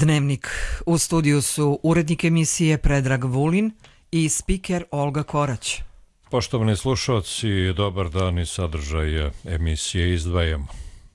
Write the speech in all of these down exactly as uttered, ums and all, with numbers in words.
Dnevnik. U studiju su urednik emisije Predrag Vulin i spiker Olga Korać. Poštovani slušalci, dobar dan i sadržaj emisije izdvajamo.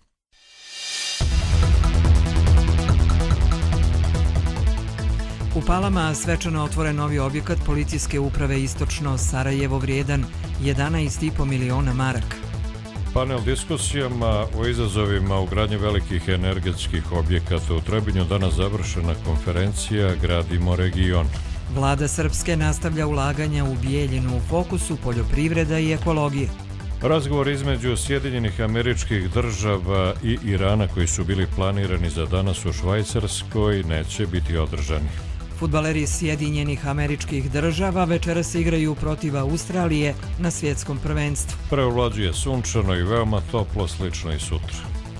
U Palama svečano otvoren novi objekat policijske uprave Istočno Sarajevo vrijedan jedanaest i po miliona maraka. Panel diskusijama o izazovima u gradnji velikih energetskih objekata u Trebinju danas završena konferencija Gradimo region. Vlada Srpske nastavlja ulaganja u Bijeljinu u fokusu poljoprivreda i ekologije. Razgovor između Sjedinjenih Američkih Država i Irana koji su bili planirani za danas u Švajcarskoj neće biti održani. Fudbaleri Sjedinjenih Američkih Država večeras igraju protiv Australije na svjetskom prvenstvu. Prevlađuje sunčano i veoma toplo, slično i sutra.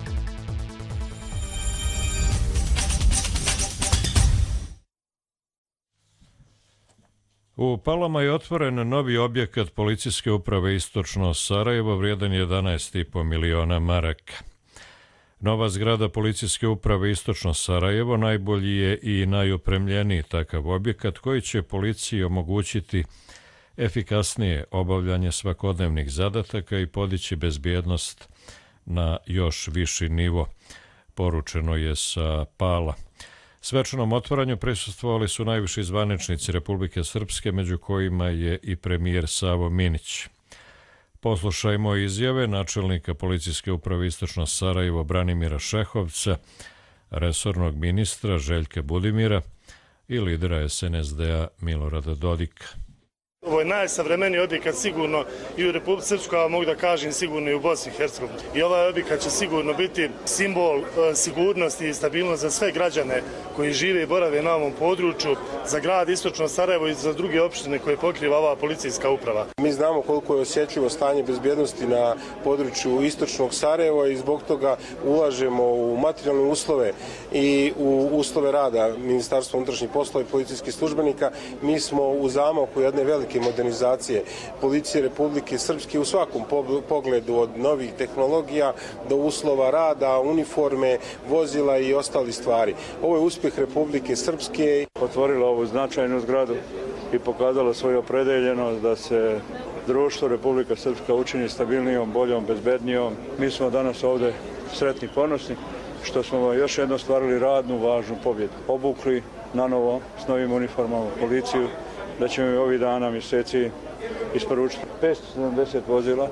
U Palama je otvoren novi objekat policijske uprave Istočno Sarajevo vrijedan jedanaest i po miliona maraka. Nova zgrada policijske uprave Istočno Sarajevo najbolji je i najopremljeniji takav objekat koji će policiji omogućiti efikasnije obavljanje svakodnevnih zadataka i podići bezbjednost na još viši nivo, poručeno je sa Pala. Svečanom otvaranju prisustvovali su najviši zvaničnici Republike Srpske, među kojima je i premijer Savo Minić. Poslušajmo izjave načelnika policijske uprave Istočno Sarajevo Branimira Šehovca, resornog ministra Željka Budimira i lidera es en es de a Milorada Dodika. Ovo je najsavremeniji objekat sigurno i u Republici Srpskoj, a mogu da kažem sigurno i u Bosni i Hercegovini. I ovaj objekat će sigurno biti simbol sigurnosti i stabilnosti za sve građane koji žive i borave na ovom području, za grad Istočno Sarajevo i za druge opštine koje pokriva ova policijska uprava. Mi znamo koliko je osjetljivo stanje bezbjednosti na području Istočnog Sarajeva i zbog toga ulažemo u materijalne uslove i u uslove rada Ministarstva unutrašnjih poslova i policijskih službenika. Mi smo u zamaku jedne velike modernizacije policije Republike Srpske u svakom pogledu, od novih tehnologija do uslova rada, uniforme, vozila i ostali stvari. Ovo je uspjeh Republike Srpske. Otvorila ovu značajnu zgradu i pokazala svoju opredeljenost da se društvo Republika Srpska učini stabilnijom, boljom, bezbednijom. Mi smo danas ovdje sretni, ponosni što smo još jedno stvarili radnu, važnu pobjedu. Obukli na novo s novim uniformama policiju, da ćemo i ovih dana, mjeseci isporučiti petsto sedamdeset vozila.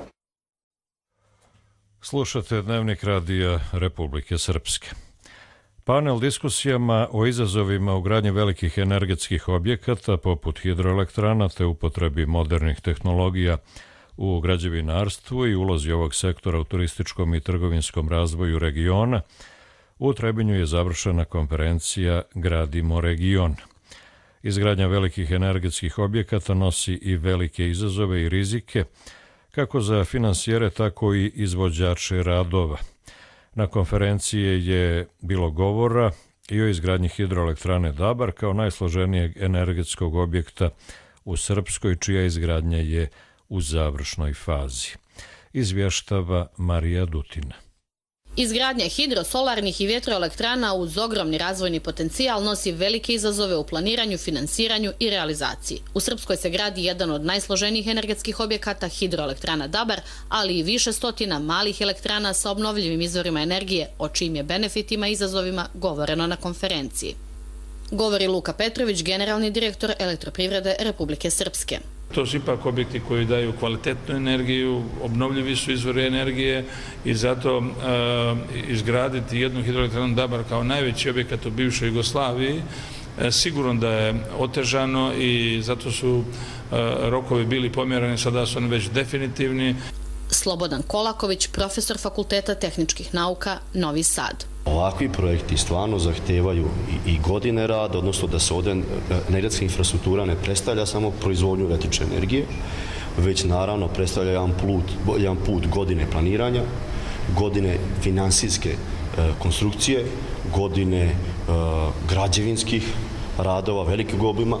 Slušate Dnevnik radija Republike Srpske. Panel diskusijama o izazovima u gradnji velikih energetskih objekata poput hidroelektrana te upotrebi modernih tehnologija u građevinarstvu i ulozi ovog sektora u turističkom i trgovinskom razvoju regiona, u Trebinju je završena konferencija Gradimo region. Izgradnja velikih energetskih objekata nosi i velike izazove i rizike, kako za finansijere, tako i izvođače radova. Na konferenciji je bilo govora i o izgradnji hidroelektrane Dabar kao najsloženijeg energetskog objekta u Srpskoj, čija izgradnja je u završnoj fazi. Izvještava Marija Dutina. Izgradnja hidrosolarnih i vjetroelektrana uz ogromni razvojni potencijal nosi velike izazove u planiranju, finansiranju i realizaciji. U Srpskoj se gradi jedan od najsloženijih energetskih objekata, hidroelektrana Dabar, ali i više stotina malih elektrana sa obnovljivim izvorima energije, o čijim je benefitima i izazovima govoreno na konferenciji. Govori Luka Petrović, generalni direktor Elektroprivrede Republike Srpske. To su ipak objekti koji daju kvalitetnu energiju, obnovljivi su izvori energije i zato e, izgraditi jednu hidroelektranu Dabar kao najveći objekat u bivšoj Jugoslaviji e, sigurno da je otežano i zato su e, rokovi bili pomjereni, sada su oni već definitivni. Slobodan Kolaković, profesor Fakulteta tehničkih nauka, Novi Sad. Ovakvi projekti stvarno zahtevaju i, i godine rada, odnosno da se ovdje energetska infrastruktura ne predstavlja samo proizvodnju električne energije, već naravno predstavlja jedan put, jedan put godine planiranja, godine finansijske e, konstrukcije, godine e, građevinskih radova velikog obima.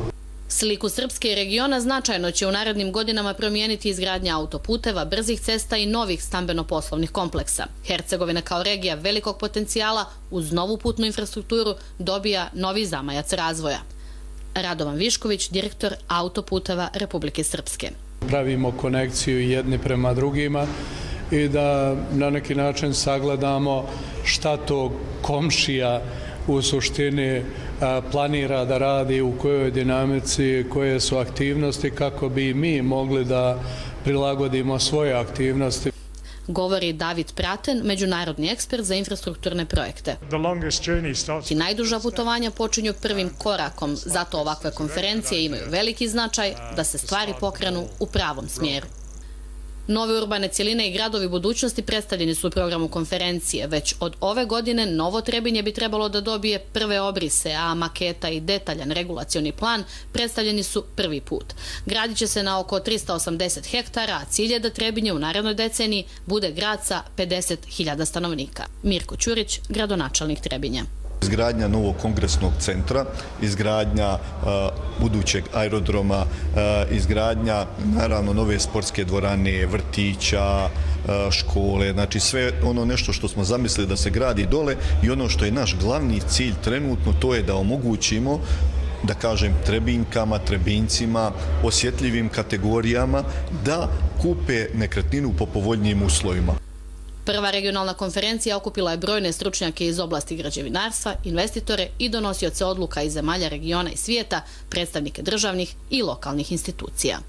Sliku Srpske i regiona značajno će u narednim godinama promijeniti izgradnja autoputeva, brzih cesta i novih stambeno-poslovnih kompleksa. Hercegovina kao regija velikog potencijala uz novu putnu infrastrukturu dobija novi zamajac razvoja. Radovan Višković, direktor Autoputeva Republike Srpske. Pravimo konekciju jedni prema drugima i da na neki način sagledamo šta to komšija u suštini planira da radi, u kojoj dinamici, koje su aktivnosti, kako bi mi mogli da prilagodimo svoje aktivnosti. Govori David Praten, međunarodni ekspert za infrastrukturne projekte. I najduža putovanja počinju prvim korakom, zato ovakve konferencije imaju veliki značaj da se stvari pokrenu u pravom smjeru. Nove urbane cjeline i gradovi budućnosti predstavljeni su u programu konferencije. Već od ove godine Novo Trebinje bi trebalo da dobije prve obrise, a maketa i detaljan regulacioni plan predstavljeni su prvi put. Gradit će se na oko tristo osamdeset hektara, a cilj je da Trebinje u narednoj deceniji bude grad sa pedeset hiljada stanovnika. Mirko Ćurić, gradonačelnik Trebinja. Izgradnja novog kongresnog centra, izgradnja uh, budućeg aerodroma, uh, izgradnja naravno nove sportske dvorane, vrtića, uh, škole, znači sve ono nešto što smo zamislili da se gradi dole i ono što je naš glavni cilj trenutno, to je da omogućimo, da kažem, Trebinkama, Trebincima, osjetljivim kategorijama da kupe nekretninu po povoljnijim uslovima. Prva regionalna konferencija okupila je brojne stručnjake iz oblasti građevinarstva, investitore i donosioce odluka iz zemalja regiona i svijeta, predstavnike državnih i lokalnih institucija.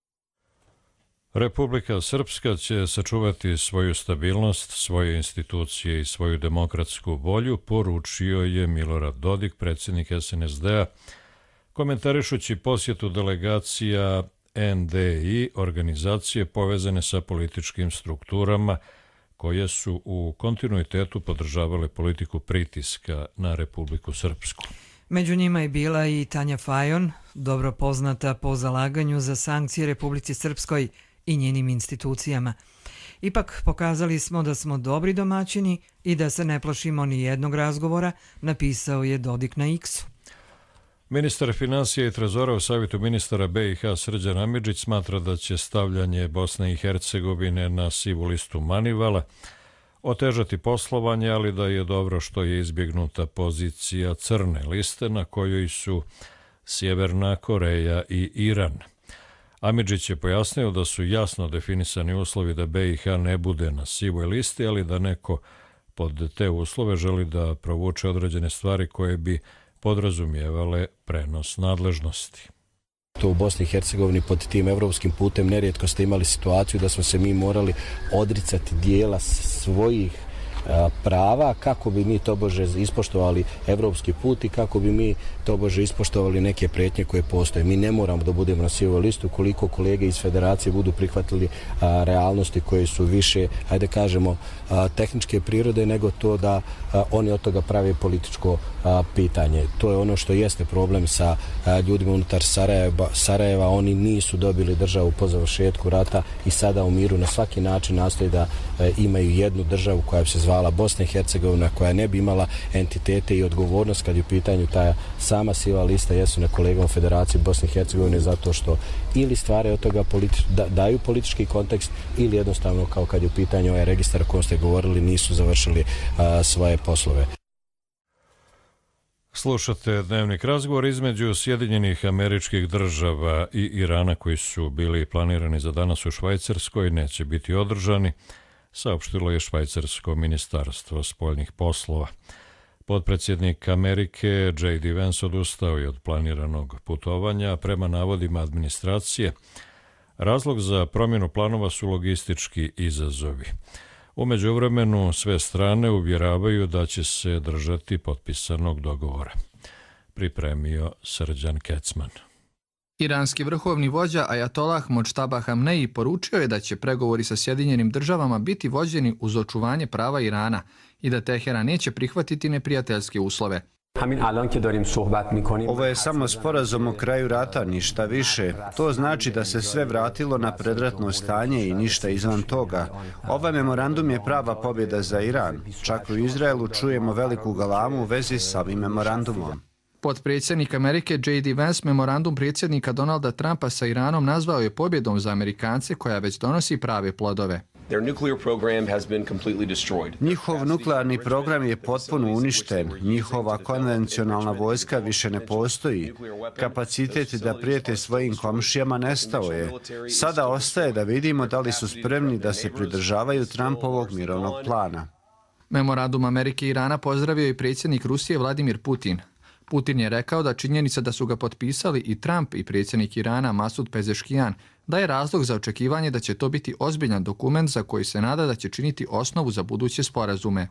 Republika Srpska će sačuvati svoju stabilnost, svoje institucije i svoju demokratsku volju, poručio je Milorad Dodik, predsjednik S N S D-a, komentarišući posjetu delegacija N D I, organizacije povezane sa političkim strukturama koje su u kontinuitetu podržavale politiku pritiska na Republiku Srpsku. Među njima je bila i Tanja Fajon, dobro poznata po zalaganju za sankcije Republici Srpskoj i njenim institucijama. Ipak pokazali smo da smo dobri domaćini i da se ne plašimo ni jednog razgovora, napisao je Dodik na X-u. Ministar finansija i trezora u Savjetu ministara B i H Srđan Amidžić smatra da će stavljanje Bosne i Hercegovine na sivu listu Manivala otežati poslovanje, ali da je dobro što je izbjegnuta pozicija crne liste na kojoj su Sjeverna Koreja i Iran. Amidžić je pojasnio da su jasno definisani uslovi da B i H ne bude na sivoj listi, ali da neko pod te uslove želi da provuče određene stvari koje bi podrazumijevale prenos nadležnosti. To u Bosni i Hercegovini pod tim evropskim putem nerijetko ste imali situaciju da smo se mi morali odricati dijela svojih prava kako bi mi tobože ispoštovali evropski put i kako bi mi tobože ispoštovali neke prijetnje koje postoje. Mi ne moramo da budemo na sivoj listu koliko kolege iz federacije budu prihvatili a, realnosti koje su više, hajde kažemo, a, tehničke prirode nego to da a, oni od toga prave političko a, pitanje. To je ono što jeste problem sa a, ljudima unutar Sarajeva. Sarajeva. Oni nisu dobili državu po završetku rata i sada u miru na svaki način nastoji da a, imaju jednu državu koja bi se zvala Bosna i Hercegovina, koja ne bi imala entitete i odgovornost kad je u pitanju ta sama siva lista, jesu na kolegama Federacije Bosne i Hercegovine zato što ili stvaraju od toga politi da, daju politički kontekst ili jednostavno kao kad je u pitanju ovaj registar o kojem ste govorili nisu završili a, svoje poslove. Slušate dnevnik razgovor između Sjedinjenih Američkih Država i Irana koji su bili planirani za danas u Švajcarskoj, neće biti održani, saopštilo je švajcarsko ministarstvo spoljnih poslova. Potpredsjednik Amerike J D Vance odustao je od planiranog putovanja, prema navodima administracije. Razlog za promjenu planova su logistički izazovi. U međuvremenu sve strane uvjeravaju da će se držati potpisanog dogovora. Pripremio Srđan Kecman. Iranski vrhovni vođa Ajatolah Modžtaba Hamneji poručio je da će pregovori sa Sjedinjenim državama biti vođeni uz očuvanje prava Irana i da Teheran neće prihvatiti neprijateljske uslove. Ovo je samo sporazum o kraju rata, ništa više. To znači da se sve vratilo na predratno stanje i ništa izvan toga. Ovaj memorandum je prava pobjeda za Iran. Čak u Izraelu čujemo veliku galamu u vezi s ovim memorandumom. Potpredsjednik Amerike J D Vance memorandum predsjednika Donalda Trumpa sa Iranom nazvao je pobjedom za Amerikance koja već donosi prave plodove. Njihov nuklearni program je potpuno uništen, njihova konvencionalna vojska više ne postoji. Kapacitet da prijete svojim komšijama nestao je. Sada ostaje da vidimo da li su spremni da se pridržavaju Trumpovog mirovnog plana. Memorandum Amerike i Irana pozdravio i predsjednik Rusije Vladimir Putin. Putin je rekao da činjenica da su ga potpisali i Trump i predsjednik Irana Masud Pezeškijan daje razlog za očekivanje da će to biti ozbiljan dokument za koji se nada da će činiti osnovu za buduće sporazume.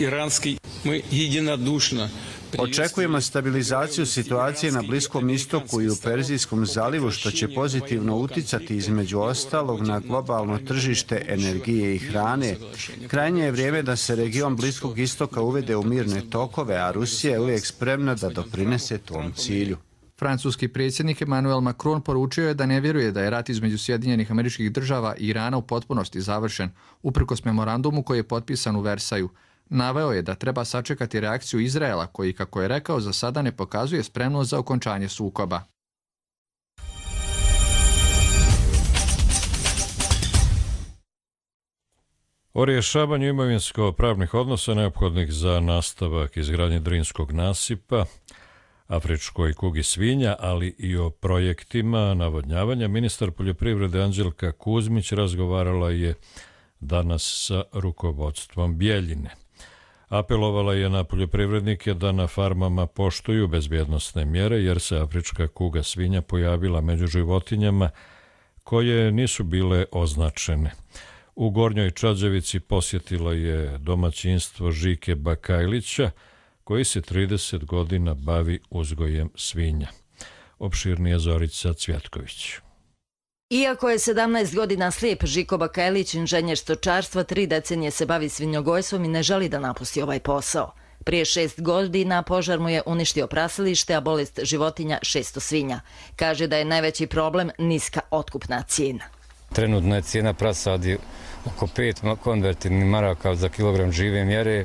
Očekujemo stabilizaciju situacije na Bliskom istoku i u Perzijskom zalivu, što će pozitivno uticati između ostalog na globalno tržište energije i hrane. Krajnje je vrijeme da se region Bliskog istoka uvede u mirne tokove, a Rusija je uvijek spremna da doprinese tom cilju. Francuski predsjednik Emmanuel Macron poručio je da ne vjeruje da je rat između Sjedinjenih Američkih Država i Irana u potpunosti završen, uprkos memorandumu koji je potpisan u Versaju. Naveo je da treba sačekati reakciju Izraela, koji, kako je rekao, za sada ne pokazuje spremnost za okončanje sukoba. O rješavanju imovinsko-pravnih odnosa neophodnih za nastavak izgradnje Drinskog nasipa, afričkoj kugi svinja, ali i o projektima navodnjavanja, ministar poljoprivrede Anđelka Kuzmić razgovarala je danas sa rukovodstvom Bjeljine. Apelovala je na poljoprivrednike da na farmama poštuju bezbjednosne mjere, jer se afrička kuga svinja pojavila među životinjama koje nisu bile označene. U Gornjoj Čađavici posjetila je domaćinstvo Žike Bakajlića, koji se trideset godina bavi uzgojem svinja. Opširnije Zorica Cvjetković. Iako je sedamnaest godina slijep, Žiko Bakajlić, inženjer stočarstva, tri decenije se bavi svinjogojstvom i ne želi da napusti ovaj posao. Prije šest godina požar mu je uništio prasilište, a bolest životinja šesto svinja. Kaže da je najveći problem niska otkupna cijena. Trenutno je cijena prasadi oko pet konvertirnih maraka za kilogram žive mjere,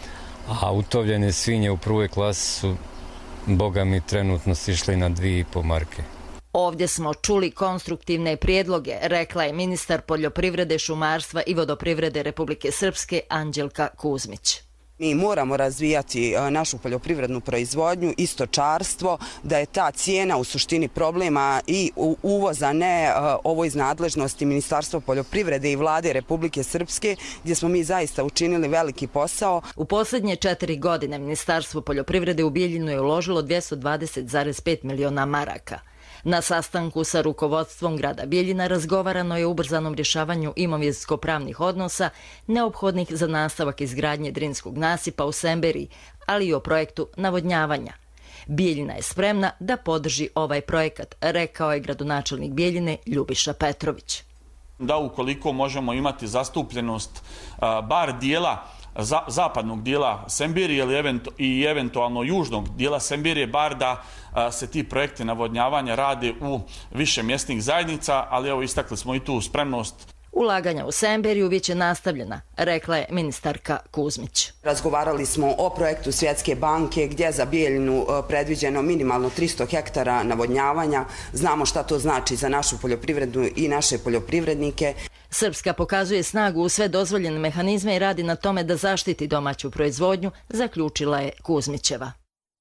a utovljene svinje u prvoj klasi su, boga mi, trenutno sišli na dvije i po marke. Ovdje smo čuli konstruktivne prijedloge, rekla je ministar poljoprivrede, šumarstva i vodoprivrede Republike Srpske Anđelka Kuzmić. Mi moramo razvijati našu poljoprivrednu proizvodnju i stočarstvo, da je ta cijena u suštini problema i uvoza, ne ovo iz nadležnosti Ministarstva poljoprivrede i vlade Republike Srpske, gdje smo mi zaista učinili veliki posao. U posljednje četiri godine Ministarstvo poljoprivrede u Bijeljinu je uložilo dvjesto dvadeset zarez pet miliona maraka. Na sastanku sa rukovodstvom grada Bijeljina razgovarano je o ubrzanom rješavanju imovinsko-pravnih odnosa neophodnih za nastavak izgradnje Drinskog nasipa u Semberiji, ali i o projektu navodnjavanja. Bijeljina je spremna da podrži ovaj projekat, rekao je gradonačelnik Bijeljine Ljubiša Petrović. Da ukoliko možemo imati zastupljenost bar dijela zapadnog dijela Sembirije i eventualno južnog dijela Sembirije, bar da se ti projekti navodnjavanja rade u više mjesnih zajednica, ali evo istakli smo i tu spremnost. Ulaganja u Semberiju bit će nastavljena, rekla je ministarka Kuzmić. Razgovarali smo o projektu Svjetske banke gdje je za Bijeljinu predviđeno minimalno tristo hektara navodnjavanja. Znamo šta to znači za našu poljoprivredu i naše poljoprivrednike. Srpska pokazuje snagu u sve dozvoljene mehanizme i radi na tome da zaštiti domaću proizvodnju, zaključila je Kuzmićeva.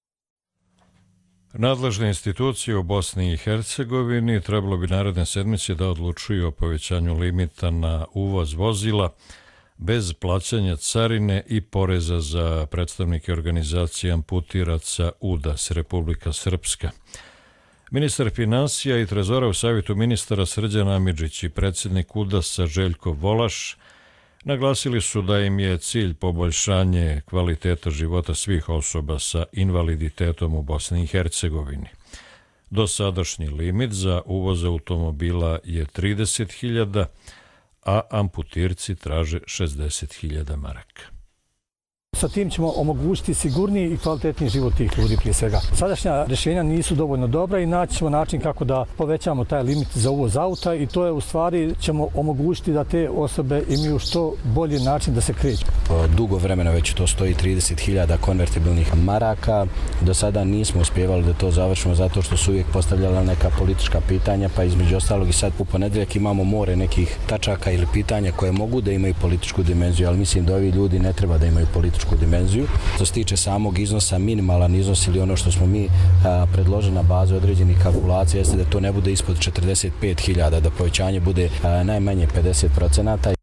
Nadležne institucije u Bosni i Hercegovini trebalo bi naredne sedmice da odlučuju o povećanju limita na uvoz vozila bez plaćanja carine i poreza za predstavnike organizacije amputiraca U D A S Republika Srpska. Ministar finansija i trezora u savjetu ministara Srđan Amidžić i predsjednik U D A S-a Željko Volaš naglasili su da im je cilj poboljšanje kvaliteta života svih osoba sa invaliditetom u Bosni i Hercegovini. Dosadašnji limit za uvoz automobila je trideset hiljada, a amputirci traže šezdeset hiljada maraka. sa tim ćemo omogućiti sigurniji i kvalitetniji život tih ljudi prije svega. Sadašnja rješenja nisu dovoljno dobra i naći ćemo način kako da povećamo taj limit za uvoz auta i to je u stvari ćemo omogućiti da te osobe imaju što bolji način da se kreću. Dugo vremena već to stoji trideset hiljada konvertibilnih maraka. Do sada nismo uspjevali da to završimo zato što su uvijek postavljala neka politička pitanja, pa između ostalog i sad u ponedjeljak imamo more nekih tačaka ili pitanja koje mogu da imaju političku dimenziju, ali mislim da ovi ljudi ne treba da imaju političku dimenziju. Što se tiče samog iznosa, minimalan iznos ili ono što smo mi a, predložili na bazi određenih kalkulacija jeste da to ne bude ispod četrdeset pet hiljada, da povećanje bude a, najmanje pedeset procenata.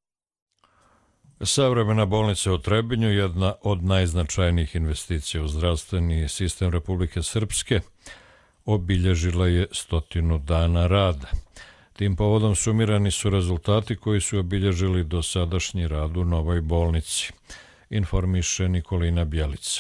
Savremena bolnica u Trebinju, jedna od najznačajnijih investicija u zdravstveni sistem Republike Srpske, obilježila je stotinu dana rada. Tim povodom sumirani su rezultati koji su obilježili dosadašnji rad u novoj bolnici, informiše Nikolina Bjelica.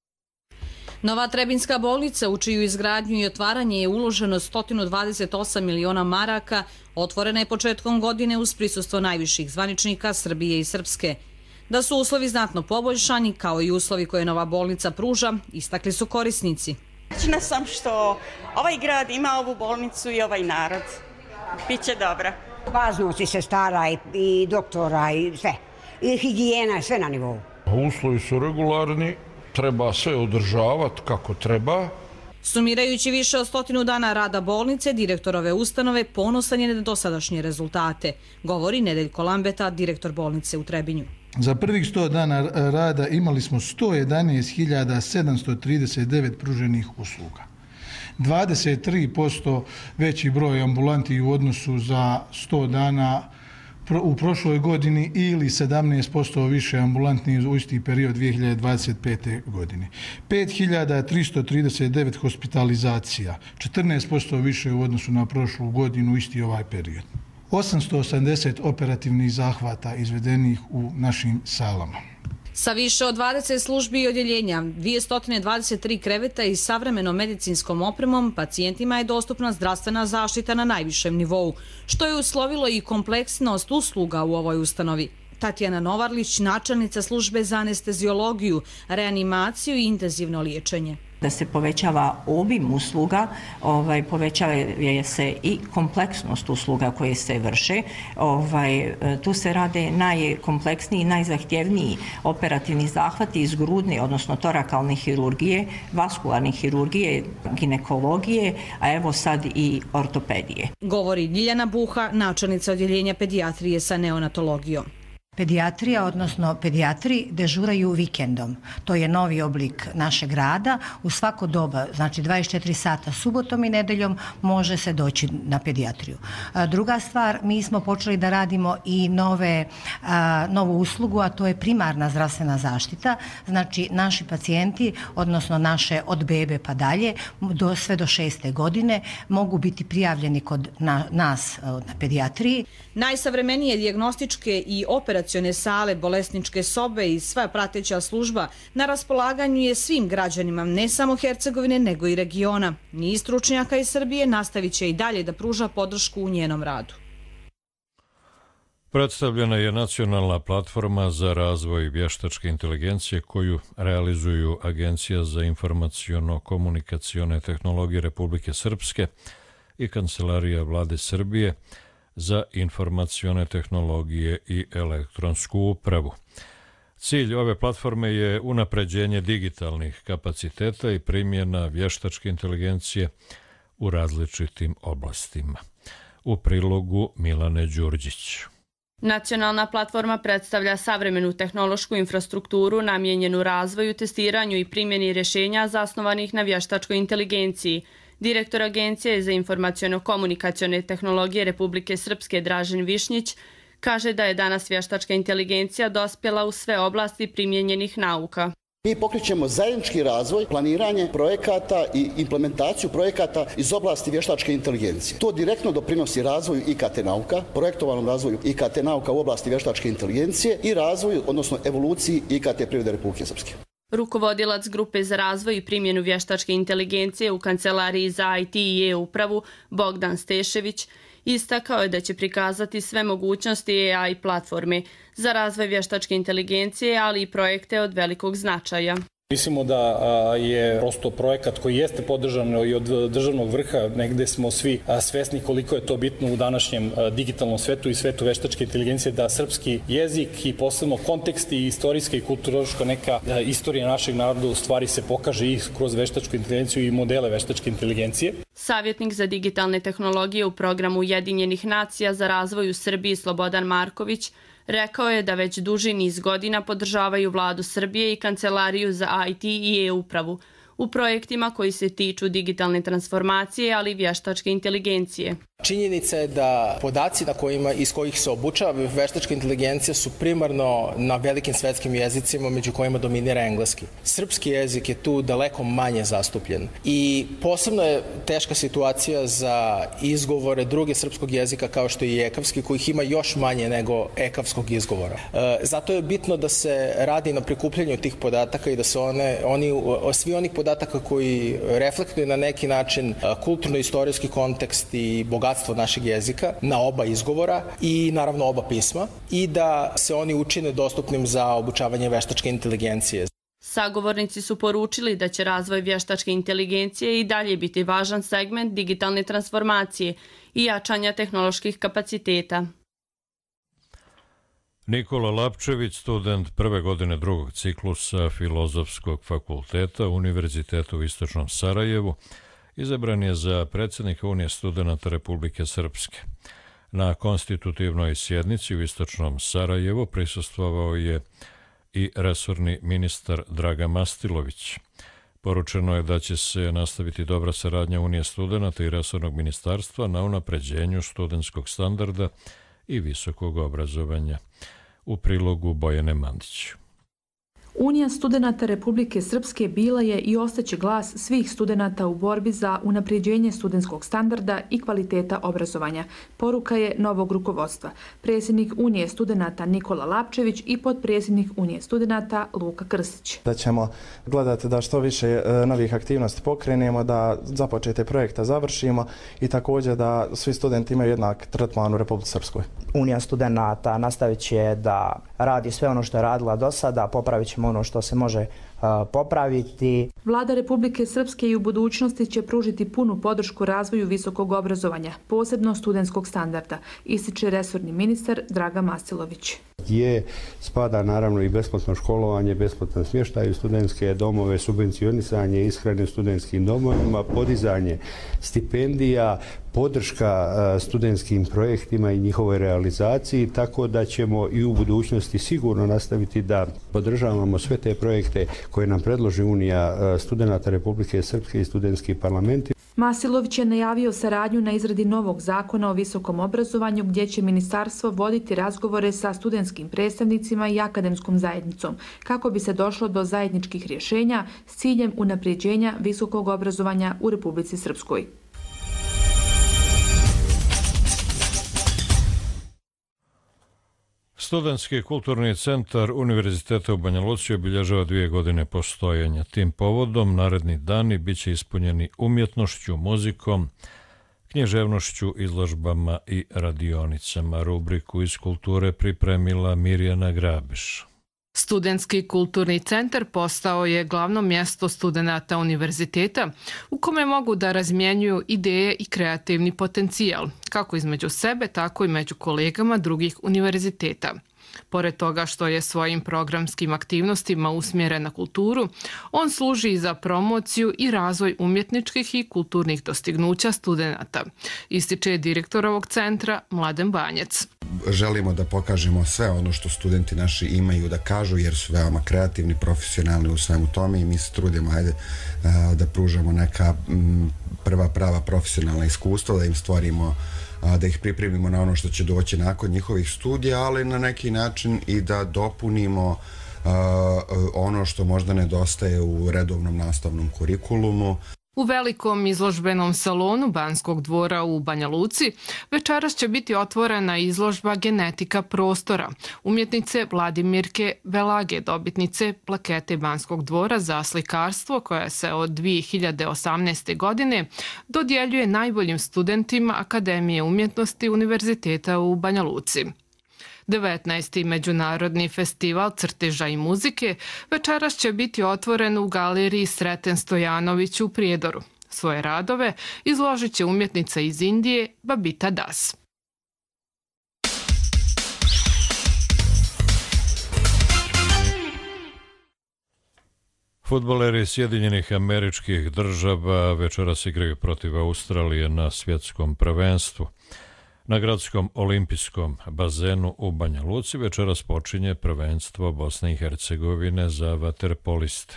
Nova Trebinska bolnica, u čiju izgradnju i otvaranje je uloženo sto dvadeset osam miliona maraka, otvorena je početkom godine uz prisustvo najviših zvaničnika Srbije i Srpske. Da su uslovi znatno poboljšani, kao i uslovi koje nova bolnica pruža, istakli su korisnici. Srećna sam što ovaj grad ima ovu bolnicu i ovaj narod. Biće dobra. Važno si se stara i, i doktora i sve. I higijena, sve na nivou. Uslovi su regularni, treba sve održavati kako treba. Sumirajući više od stotinu dana rada bolnice, direktor ove ustanove ponosan je na dosadašnje rezultate, govori Nedeljko Lambeta, direktor bolnice u Trebinju. Za prvih sto dana rada imali smo sto jedanaest hiljada sedamsto trideset devet pruženih usluga. dvadeset tri posto veći broj ambulanti u odnosu za sto dana u prošloj godini ili sedamnaest posto više ambulantni u isti period dvije hiljade dvadeset pete. godine. pet hiljada tristo trideset devet hospitalizacija, četrnaest posto više u odnosu na prošlu godinu u isti ovaj period. osamsto osamdeset operativnih zahvata izvedenih u našim salama. Sa više od dvadeset službi i odjeljenja, dvjesto dvadeset tri kreveta i savremenom medicinskom opremom, pacijentima je dostupna zdravstvena zaštita na najvišem nivou, što je uslovilo i kompleksnost usluga u ovoj ustanovi. Tatjana Novarlić, načelnica službe za anesteziologiju, reanimaciju i intenzivno liječenje. Da se povećava obim usluga, ovaj, povećava se i kompleksnost usluga koje se vrše. Ovaj, tu se rade najkompleksniji i najzahtjevniji operativni zahvati iz grudne, odnosno torakalne hirurgije, vaskularne hirurgije, ginekologije, a evo sad i ortopedije. Govori Ljiljana Buha, načelnica odjeljenja pedijatrije sa neonatologijom. Pedijatrija, odnosno pedijatri, dežuraju vikendom. To je novi oblik našeg rada. U svako doba, znači dvadeset četiri sata subotom i nedeljom, može se doći na pedijatriju. Druga stvar, mi smo počeli da radimo i nove, novu uslugu, a to je primarna zdravstvena zaštita. Znači, naši pacijenti, odnosno naše od bebe pa dalje, do, sve do šeste godine, mogu biti prijavljeni kod na, nas na pedijatriji. Najsavremenije dijagnostičke i operacione sale, bolesničke sobe i sva prateća služba na raspolaganju je svim građanima, ne samo Hercegovine, nego i regiona. Niz stručnjaka iz Srbije nastavit će i dalje da pruža podršku u njenom radu. Predstavljena je nacionalna platforma za razvoj vještačke inteligencije koju realizuju Agencija za informaciono-komunikacione tehnologije Republike Srpske i Kancelarija Vlade Srbije za informacione tehnologije i elektronsku upravu. Cilj ove platforme je unapređenje digitalnih kapaciteta i primjena vještačke inteligencije u različitim oblastima. U prilogu Milane Đurđić. Nacionalna platforma predstavlja savremenu tehnološku infrastrukturu namijenjenu razvoju, testiranju i primjeni rješenja zasnovanih na vještačkoj inteligenciji. Direktor Agencije za informaciono-komunikacione tehnologije Republike Srpske Dražen Višnjić kaže da je danas vještačka inteligencija dospjela u sve oblasti primjenjenih nauka. Mi pokrećemo zajednički razvoj, planiranje projekata i implementaciju projekata iz oblasti vještačke inteligencije. To direktno doprinosi razvoju I K T nauka, projektovanom razvoju I K T nauka u oblasti vještačke inteligencije i razvoju, odnosno evoluciji I K T privrede Republike Srpske. Rukovodilac Grupe za razvoj i primjenu vještačke inteligencije u Kancelariji za I T i e-upravu Bogdan Stešević Istakao je da će prikazati sve mogućnosti A I platforme za razvoj vještačke inteligencije, ali i projekte od velikog značaja. Mislimo da je prosto projekat koji jeste podržan i od državnog vrha, negde smo svi svesni koliko je to bitno u današnjem digitalnom svetu i svetu veštačke inteligencije, da srpski jezik i posebno kontekst i istorijska i kulturološka neka istorija našeg naroda u stvari se pokaže i kroz veštačku inteligenciju i modele veštačke inteligencije. Savjetnik za digitalne tehnologije u programu Ujedinjenih nacija za razvoj u Srbiji Slobodan Marković rekao je da već duži niz godina podržavaju vladu Srbije i Kancelariju za I T i e-upravu u projektima koji se tiču digitalne transformacije, ali i vještačke inteligencije. Činjenica je da podaci na kojima, iz kojih se obučava veštačka inteligencija su primarno na velikim svetskim jezicima, među kojima dominira engleski. Srpski jezik je tu daleko manje zastupljen i posebno je teška situacija za izgovore druge srpskog jezika kao što je i ekavski, kojih ima još manje nego ekavskog izgovora. E, zato je bitno da se radi na prikupljanju tih podataka i da se one, oni, svi onih podataka koji reflektuju na neki način kulturno-istorijski kontekst i bogatstvo našeg jezika na oba izgovora i naravno oba pisma i da se oni učine dostupnim za obučavanje veštačke inteligencije. Sagovornici su poručili da će razvoj vještačke inteligencije i dalje biti važan segment digitalne transformacije i jačanja tehnoloških kapaciteta. Nikola Lapčević, student prve godine drugog ciklusa Filozofskog fakulteta Univerziteta u Istočnom Sarajevu, izabran je za predsjednika Unije studenata Republike Srpske. Na konstitutivnoj sjednici u Istočnom Sarajevu prisustvovao je i resorni ministar Draga Mastilović. Poručeno je da će se nastaviti dobra saradnja Unije studenata i resornog ministarstva na unapređenju studentskog standarda i visokog obrazovanja. U prilogu Bojane Mandić. Unija studenata Republike Srpske bila je i ostaće glas svih studenata u borbi za unapređenje studentskog standarda i kvaliteta obrazovanja. Poruka je novog rukovodstva. Predsjednik Unije studenata Nikola Lapčević i potpredsjednik Unije studenata Luka Krstić. Da ćemo gledati da što više novih aktivnosti pokrenemo, da započete projekta završimo i također da svi studenti imaju jednak tretman u Republici Srpskoj. Unija studenata nastavit će da radi sve ono što je radila do sada, popravit ćemo ono što se može uh, popraviti. Vlada Republike Srpske i u budućnosti će pružiti punu podršku razvoju visokog obrazovanja, posebno studentskog standarda, ističe resorni ministar Draga Mastilović. Gdje spada naravno i besplatno školovanje, besplatan smještaj u studentske domove, subvencionisanje ishrane u studentskim domovima, podizanje stipendija, podrška studentskim projektima i njihovoj realizaciji, tako da ćemo i u budućnosti sigurno nastaviti da podržavamo sve te projekte koje nam predloži Unija studenata Republike Srpske i studentski parlamenti. Masilović je najavio saradnju na izradi novog zakona o visokom obrazovanju gdje će ministarstvo voditi razgovore sa studentskim predstavnicima i akademskom zajednicom kako bi se došlo do zajedničkih rješenja s ciljem unapređenja visokog obrazovanja u Republici Srpskoj. Studentski kulturni centar Univerziteta u Banja Luci obilježava dvije godine postojanja. Tim povodom naredni dani biće ispunjeni umjetnošću, muzikom, književnošću, izložbama i radionicama. Rubriku iz kulture pripremila Mirjana Grabiš. Studentski kulturni centar postao je glavno mjesto studenata univerziteta u kome mogu da razmjenjuju ideje i kreativni potencijal, kako između sebe, tako i među kolegama drugih univerziteta. Pored toga što je svojim programskim aktivnostima usmjeren na kulturu, on služi za promociju i razvoj umjetničkih i kulturnih dostignuća studenata, ističe direktor ovog centra Mladen Banjec. Želimo da pokažemo sve ono što studenti naši imaju da kažu, jer su veoma kreativni, profesionalni u svemu tome i mi se trudimo ajde, da pružamo neka prva prava profesionalna iskustva, da im stvorimo, da ih pripremimo na ono što će doći nakon njihovih studija, ali na neki način i da dopunimo ono što možda nedostaje u redovnom nastavnom kurikulumu. U velikom izložbenom salonu Banskog dvora u Banja Luci večeras će biti otvorena izložba Genetika prostora umjetnice Vladimirke Velage, dobitnice plakete Banskog dvora za slikarstvo koja se od dvije hiljade osamnaeste. godine dodjeljuje najboljim studentima Akademije umjetnosti Univerziteta u Banja Luci. devetnaesti. Međunarodni festival crteža i muzike večeras će biti otvoren u galeriji Sreten Stojanović u Prijedoru. Svoje radove izložit će umjetnica iz Indije Babita Das. Fudbaleri Sjedinjenih Američkih Država večeras igraju protiv Australije na svjetskom prvenstvu. Na gradskom olimpijskom bazenu u Banja Luci večeras počinje prvenstvo Bosne i Hercegovine za vaterpoliste.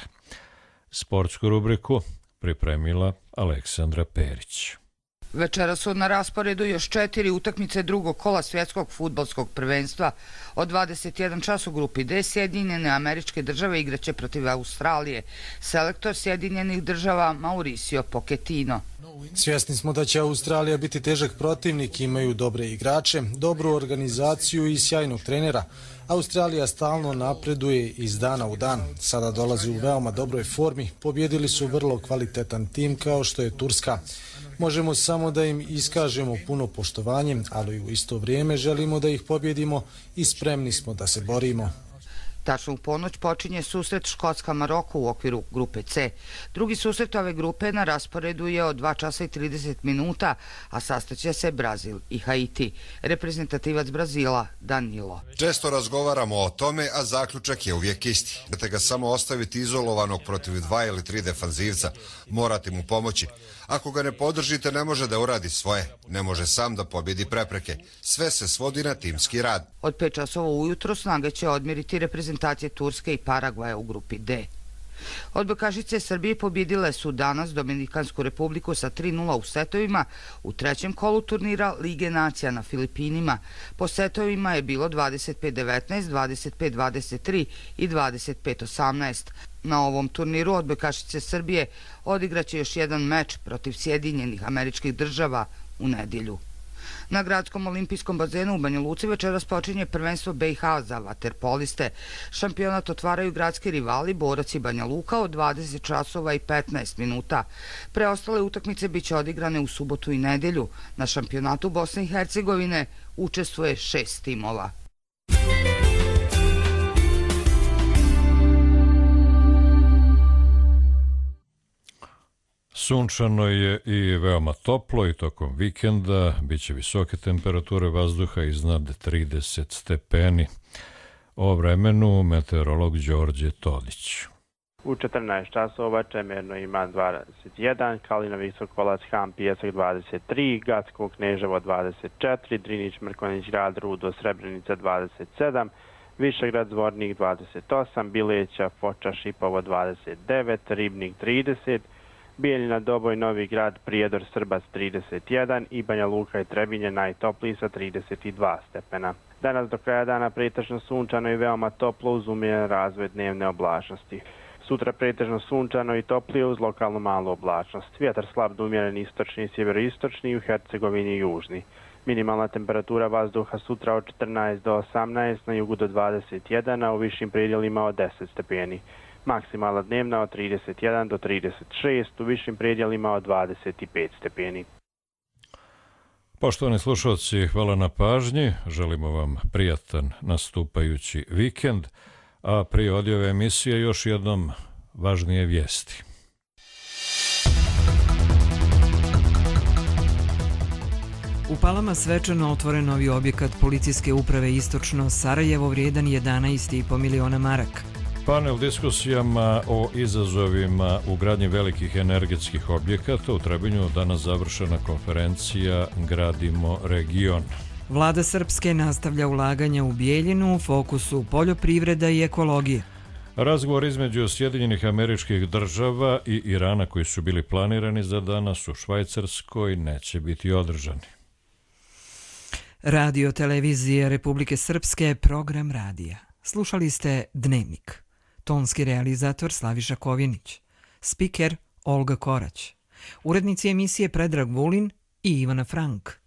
Sportsku rubriku pripremila Aleksandra Perić. Večera su na rasporedu još četiri utakmice drugog kola svjetskog fudbalskog prvenstva. Od dvadeset jedan čas u grupi D Sjedinjene Američke Države igraće protiv Australije. Selektor Sjedinjenih Država Mauricio Pochettino. Svjesni smo da će Australija biti težak protivnik, imaju dobre igrače, dobru organizaciju i sjajnog trenera. Australija stalno napreduje iz dana u dan. Sada dolazi u veoma dobroj formi. Pobjedili su vrlo kvalitetan tim kao što je Turska. Možemo samo da im iskažemo puno poštovanje, ali u isto vrijeme želimo da ih pobjedimo i spremni smo da se borimo. Tačno u ponoć počinje susret Škotska-Maroko u okviru grupe C. Drugi susret ove grupe na rasporedu je od dva časa i trideset minuta, a sastaće se Brazil i Haiti. Reprezentativac Brazila Danilo. Često razgovaramo o tome, a zaključak je uvijek isti. Morate ga samo ostaviti izolovanog protiv dva ili tri defanzivca. Morate mu pomoći. Ako ga ne podržite, ne može da uradi svoje. Ne može sam da pobjedi prepreke. Sve se svodi na timski rad. Od pet časova ujutro snage će odmjeriti reprezentacije Turske i Paragvaja u grupi D. Odbojkašice Srbije pobjedile su danas Dominikansku republiku sa tri nula u setovima u trećem kolu turnira Lige nacija na Filipinima. Po setovima je bilo dvadeset pet devetnaest, dvadeset pet dvadeset tri i dvadeset pet osamnaest. Na ovom turniru odbojkašice Srbije odigraće još jedan meč protiv Sjedinjenih Američkih Država u nedjelju. Na gradskom olimpijskom bazenu u Banja Luci večeras počinje prvenstvo B i H za vaterpoliste. Šampionat otvaraju gradski rivali Borac i Banja Luka od dvadeset časova i petnaest minuta. Preostale utakmice biće odigrane u subotu i nedjelju. Na šampionatu Bosne i Hercegovine učestvuje šest timova. Sunčano je i veoma toplo i tokom vikenda biće visoke temperature vazduha iznad trideset stepeni. O vremenu meteorolog Đorđe Todić. U četrnaest časova Čemerno ima dvadeset jedan, Kalina Visokolac, Ham, Pijesak dvadeset tri, Gacko Kneževo dvadeset četiri, Drinić, Mrkonjić, Grad, Rudo, Srebrenica dvadeset sedam, Višegrad, Zvornik dvadeset osam, Bileća, Foča, Šipovo dvadeset devet, Ribnik trideset, Bijeljina, Doboj, Novi Grad, Prijedor, Srbac trideset jedan i Banja Luka i Trebinje najtopliji sa trideset dva stepena. Danas do kraja dana pretežno sunčano i veoma toplo uz umjeren razvoj dnevne oblačnosti. Sutra pretežno sunčano i toplije uz lokalnu malu oblačnost. Vjetar slab do umjeren istočni i sjeveroistočni i u Hercegovini južni. Minimalna temperatura vazduha sutra od četrnaest do osamnaest, na jugu do dvadeset jedan, a u višim predjelima od deset stepeni. Maksimalna dnevna od trideset jedan do trideset šest, u višim predjelima od dvadeset pet stepeni. Poštovani slušalci, hvala na pažnji. Želimo vam prijatan nastupajući vikend, a prije odjave emisije još jednom važnije vijesti. U Palama svečano otvoren novi objekat policijske uprave Istočno Sarajevo vrijedan jedanaest i po miliona maraka. Panel diskusijama o izazovima u gradnji velikih energetskih objekata u Trebinju danas završena konferencija Gradimo region. Vlada Srpske nastavlja ulaganja u Bijeljinu u fokusu poljoprivreda i ekologije. Razgovor između Sjedinjenih Američkih Država i Irana koji su bili planirani za danas u Švajcarskoj neće biti održani. Radio televizije Republike Srpske, program radija. Slušali ste Dnevnik. Tonski realizator Slaviša Kovjenić. Spiker Olga Korać. Urednici emisije Predrag Vulin i Ivana Frank.